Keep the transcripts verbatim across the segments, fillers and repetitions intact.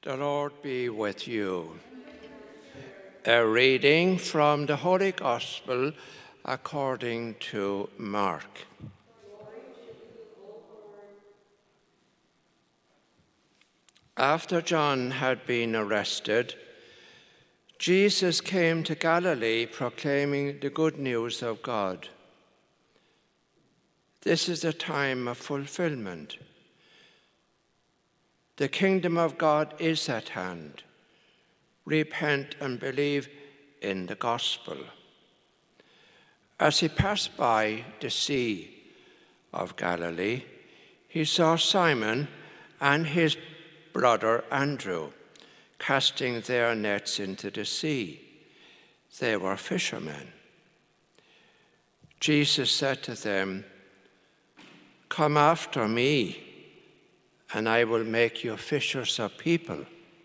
The Lord be with you. A reading from the Holy Gospel according to Mark. After John had been arrested, Jesus came to Galilee proclaiming the good news of God. This is a time of fulfillment. The kingdom of God is at hand. Repent and believe in the gospel. As he passed by the Sea of Galilee, he saw Simon and his brother Andrew casting their nets into the sea. They were fishermen. Jesus said to them, "Come after me, and I will make you fishers of people."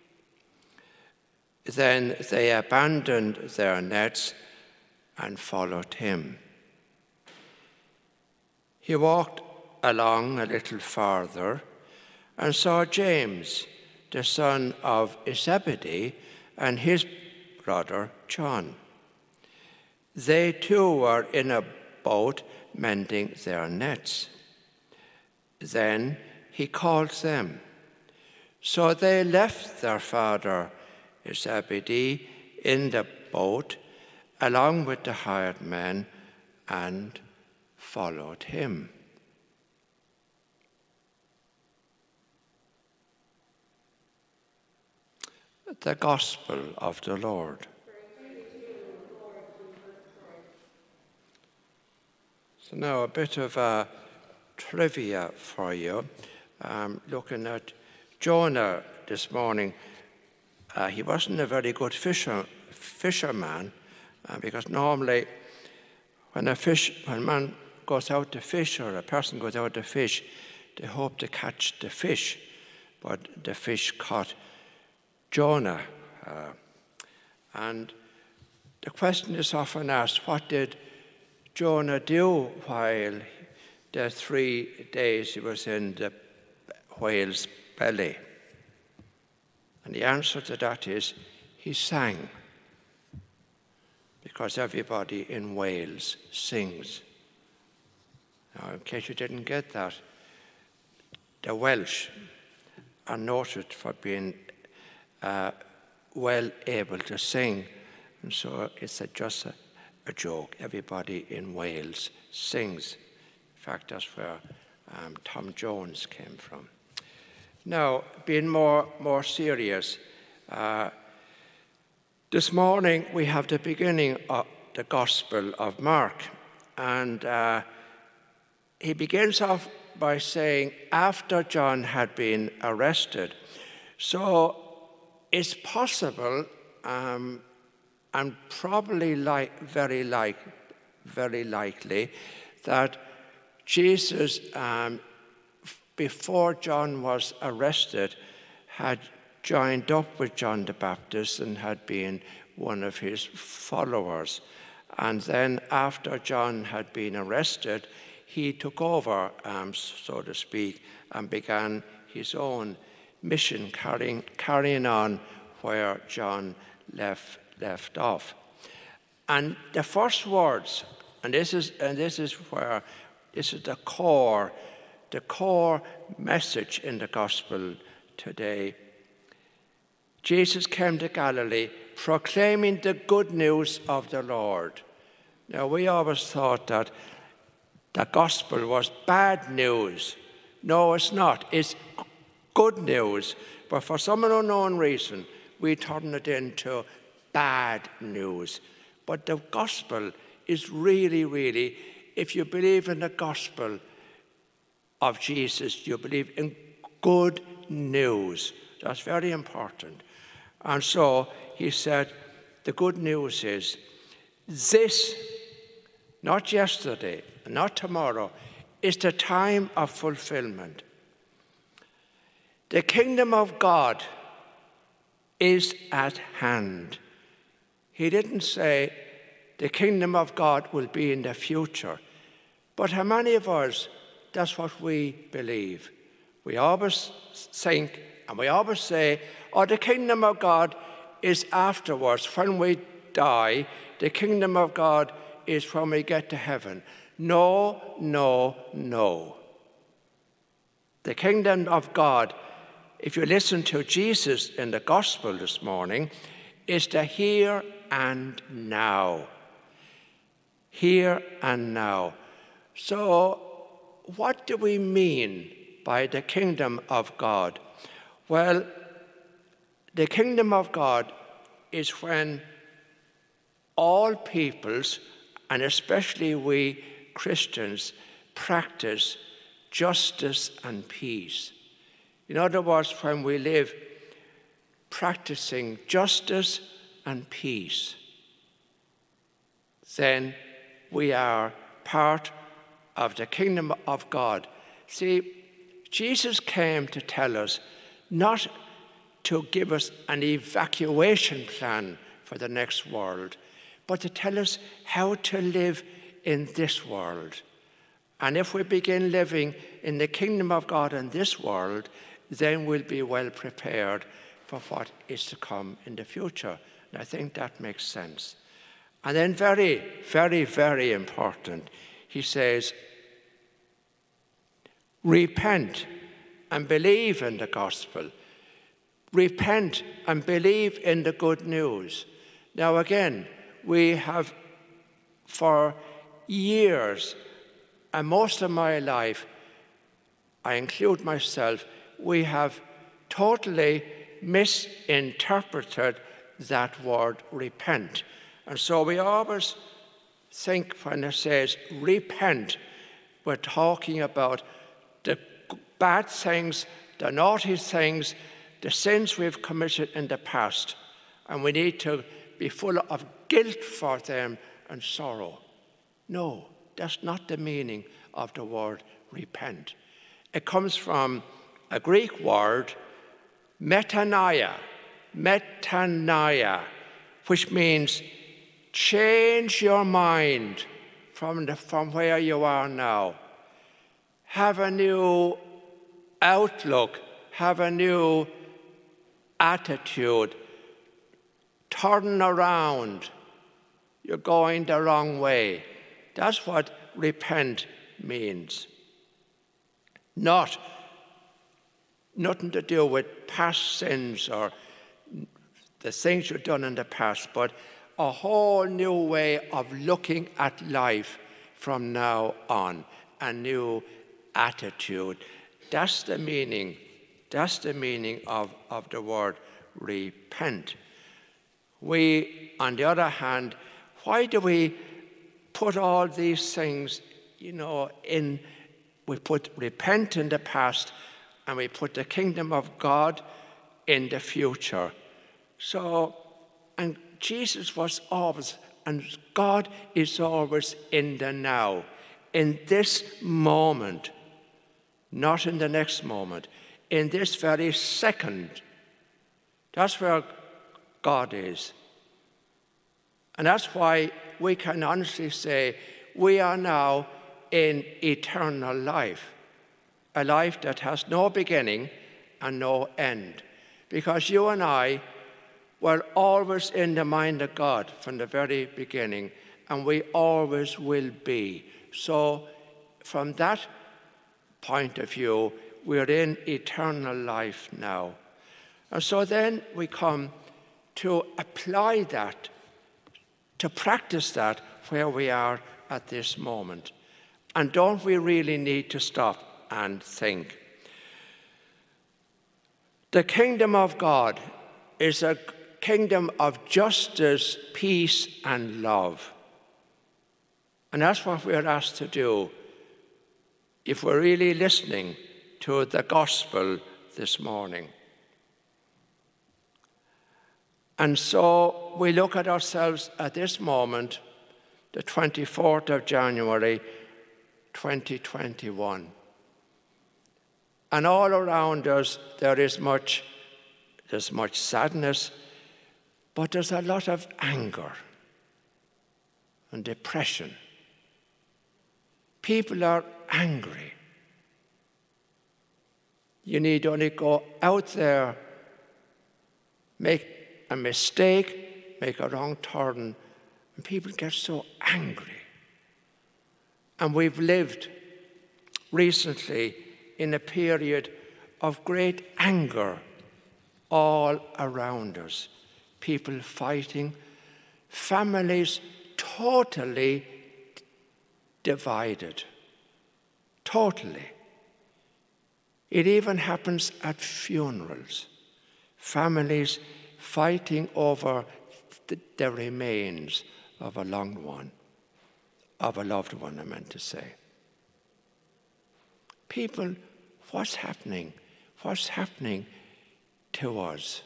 Then they abandoned their nets and followed him. He walked along a little farther and saw James, the son of Zebedee, and his brother John. They too were in a boat mending their nets. Then he called them. So they left their father Zebedee in the boat along with the hired men and followed him. The Gospel of the Lord. So now a bit of a trivia for you. Um, looking at Jonah this morning, uh, he wasn't a very good fisher, fisherman uh, because normally when a fish, when a man goes out to fish or a person goes out to fish, they hope to catch the fish, but the fish caught Jonah. Uh, and the question is often asked, what did Jonah do while the three days he was in the whale's belly? And the answer to that is he sang, because everybody in Wales sings. Now, in case you didn't get that, the Welsh are noted for being uh, well able to sing, and so it's a, just a, a joke. Everybody in Wales sings. In fact, that's where um, Tom Jones came from. Now, being more, more serious, uh, this morning we have the beginning of the Gospel of Mark, and uh, he begins off by saying, after John had been arrested. So it's possible, um, and probably like, very, like, very likely, that Jesus, um, before John was arrested, had joined up with John the Baptist and had been one of his followers. And then after John had been arrested, he took over, um, so to speak, and began his own mission, carrying, carrying on where John left, left off. And the first words, and this is, and this is where, this is the core The core message in the gospel today. Jesus came to Galilee proclaiming the good news of the Lord. Now, we always thought that the gospel was bad news. No, it's not. It's good news. But for some unknown reason, we turn it into bad news. But the gospel is really, really, if you believe in the gospel of Jesus, you believe in good news. That's very important. And so he said, the good news is this, not yesterday, not tomorrow, is the time of fulfillment. The kingdom of God is at hand. He didn't say the kingdom of God will be in the future. But how many of us, that's what we believe. We always think And we always say, oh, the kingdom of God is afterwards. When we die, the kingdom of God is when we get to heaven. No, no, no. The kingdom of God, if you listen to Jesus in the gospel this morning, is the here and now. Here and now. So, what do we mean by the kingdom of God? Well, the kingdom of God is when all peoples, and especially we Christians, practice justice and peace. In other words, when we live practicing justice and peace, then we are part of the kingdom of God. See, Jesus came to tell us not to give us an evacuation plan for the next world, but to tell us how to live in this world. And if we begin living in the kingdom of God in this world, then we'll be well prepared for what is to come in the future. And I think that makes sense. And then very, very, very important, he says, repent and believe in the gospel. Repent and believe in the good news. Now again, we have for years, and most of my life, I include myself, we have totally misinterpreted that word repent. And so we always think when it says repent, we're talking about the bad things, the naughty things, the sins we've committed in the past. And we need to be full of guilt for them and sorrow. No, that's not the meaning of the word repent. It comes from a Greek word, metanoia, metanoia, which means change your mind from, the, from where you are now. Have a new outlook, have a new attitude. Turn around. You're going the wrong way. That's what repent means. Not nothing to do with past sins or the things you've done in the past, but a whole new way of looking at life from now on, a new attitude. That's the meaning, that's the meaning of, of the word repent. We, on the other hand, why do we put all these things, you know, in, we put repent in the past and we put the kingdom of God in the future. So, and Jesus was always, and God is always in the now, in this moment, not in the next moment, in this very second. That's where God is. And that's why we can honestly say we are now in eternal life, a life that has no beginning and no end. Because you and I were always in the mind of God from the very beginning, and we always will be. So from that point of view, we're in eternal life now. And so then we come to apply that, to practice that where we are at this moment. And don't we really need to stop and think? The kingdom of God is a kingdom of justice, peace, and love. And that's what we're asked to do if we're really listening to the gospel this morning. And so we look at ourselves at this moment, the twenty-fourth of January, twenty twenty-one. And all around us there is much, there's much sadness, but there's a lot of anger and depression. People are angry. You need only go out there, make a mistake, make a wrong turn, and people get so angry. And we've lived recently in a period of great anger all around us. People fighting, families totally divided. Totally. It even happens at funerals. Families fighting over the, the remains of a loved one, of a loved one, I meant to say. People, what's happening? What's happening to us?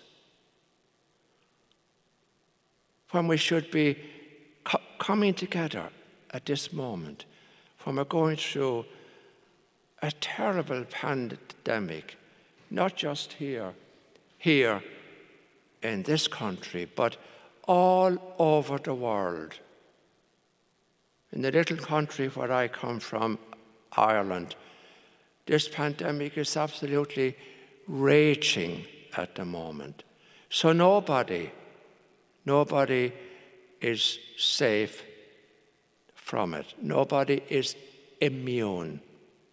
When we should be co- coming together at this moment, when we're going through a terrible pandemic, not just here, here in this country, but all over the world. In the little country where I come from, Ireland, this pandemic is absolutely raging at the moment. So nobody, nobody is safe from it. Nobody is immune.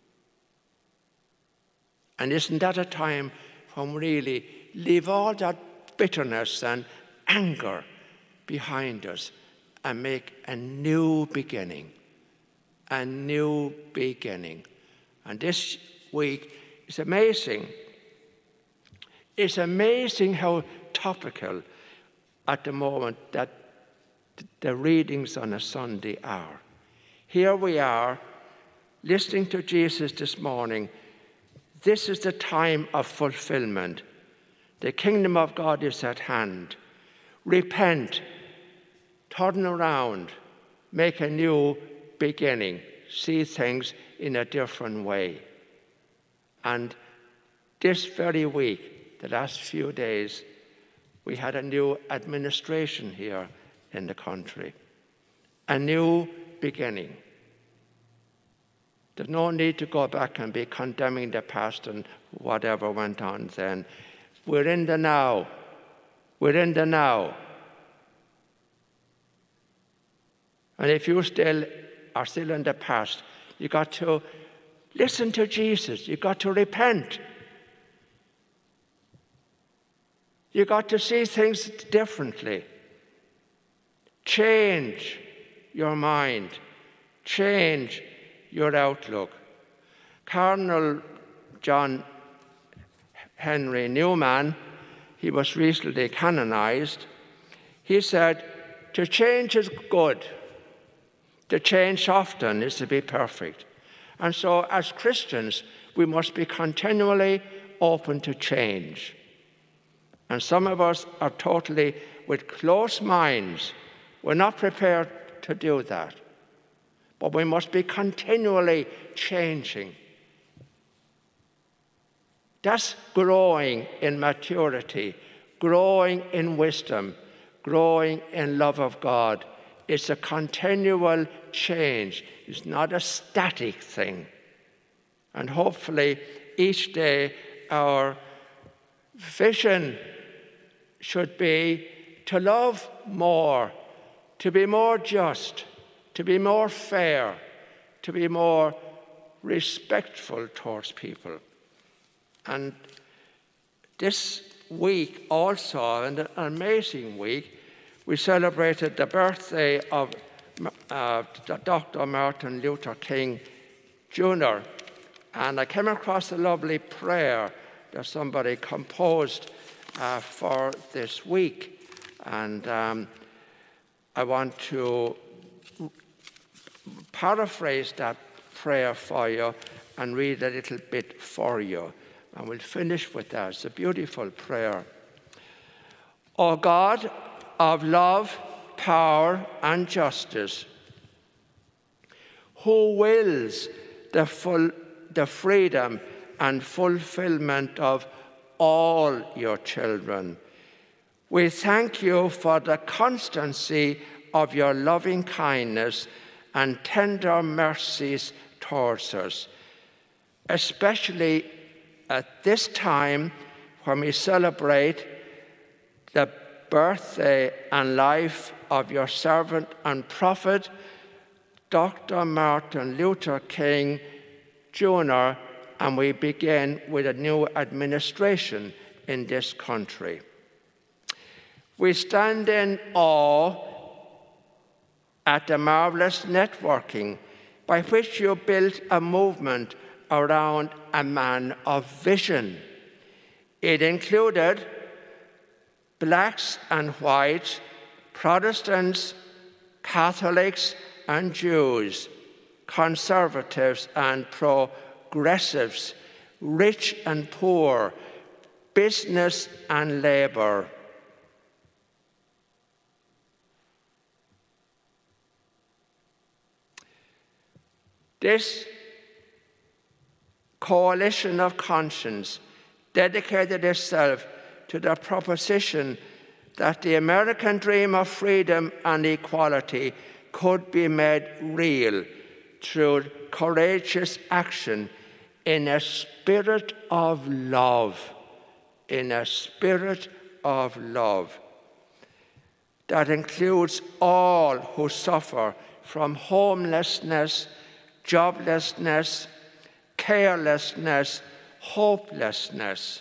And isn't that a time when we really leave all that bitterness and anger behind us and make a new beginning, a new beginning. And this week is amazing. It's amazing how topical at the moment that the readings on a Sunday are. Here we are listening to Jesus this morning. This is the time of fulfillment. The kingdom of God is at hand. Repent, turn around, make a new beginning, see things in a different way. And this very week, the last few days, we had a new administration here in the country, a new beginning. There's no need to go back and be condemning the past and whatever went on then. We're in the now. We're in the now. And if you still are still in the past, you got to listen to Jesus. You got to repent. You got to see things differently. Change your mind. Change your outlook. Cardinal John Henry Newman, he was recently canonized. He said, to change is good. To change often is to be perfect. And so as Christians, we must be continually open to change. And some of us are totally with closed minds. We're not prepared to do that. But we must be continually changing. That's growing in maturity, growing in wisdom, growing in love of God. It's a continual change. It's not a static thing. And hopefully each day our vision should be to love more, to be more just, to be more fair, to be more respectful towards people. And this week also, and an amazing week, we celebrated the birthday of uh, Doctor Martin Luther King Junior And I came across a lovely prayer that somebody composed uh, for this week. And um, I want to paraphrase that prayer for you and read a little bit for you. And we'll finish with that. It's a beautiful prayer. O God of love, power, and justice, who wills the, full, the freedom and fulfillment of all your children, we thank you for the constancy of your loving kindness and tender mercies towards us, especially at this time when we celebrate the birthday and life of your servant and prophet, Doctor Martin Luther King Junior, and we begin with a new administration in this country. We stand in awe at the marvelous networking by which you built a movement around a man of vision. It included blacks and whites, Protestants, Catholics and Jews, conservatives and progressives, rich and poor, business and labor. This coalition of conscience dedicated itself to the proposition that the American dream of freedom and equality could be made real through courageous action in a spirit of love, in a spirit of love that includes all who suffer from homelessness, joblessness, carelessness, hopelessness.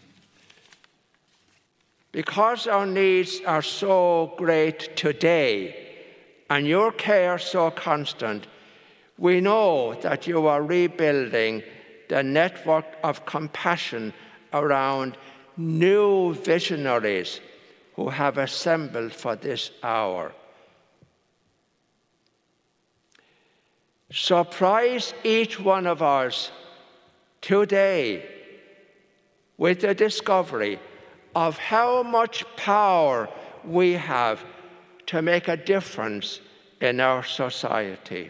Because our needs are so great today and your care so constant, we know that you are rebuilding the network of compassion around new visionaries who have assembled for this hour. Surprise each one of us today with the discovery of how much power we have to make a difference in our society.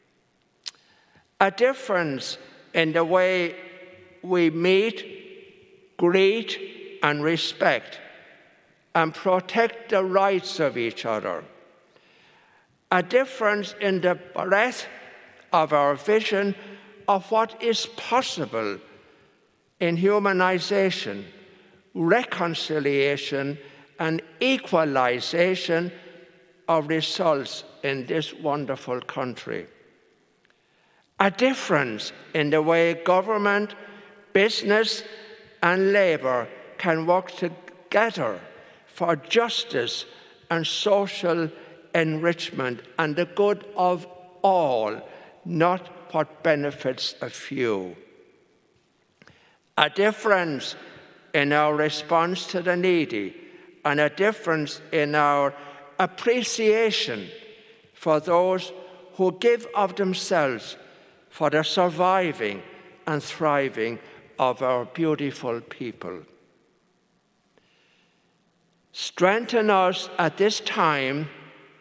A difference in the way we meet, greet, and respect, and protect the rights of each other. A difference in the breadth of our vision of what is possible in humanization, reconciliation, and equalization of results in this wonderful country. A difference in the way government, business, and labor can work together for justice and social enrichment and the good of all, not what benefits a few. A difference in our response to the needy, and a difference in our appreciation for those who give of themselves for the surviving and thriving of our beautiful people. Strengthen us at this time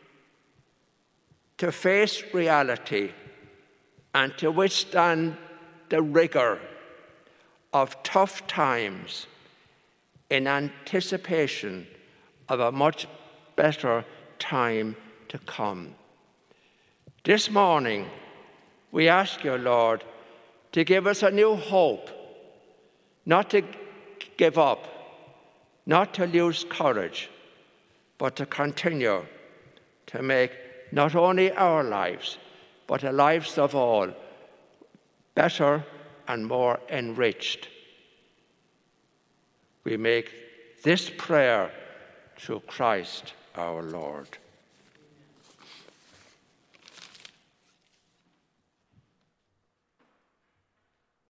to face reality and to withstand the rigor of tough times in anticipation of a much better time to come. This morning, we ask you, Lord, to give us a new hope, not to give up, not to lose courage, but to continue to make not only our lives, but the lives of all better and more enriched. We make this prayer through Christ our Lord.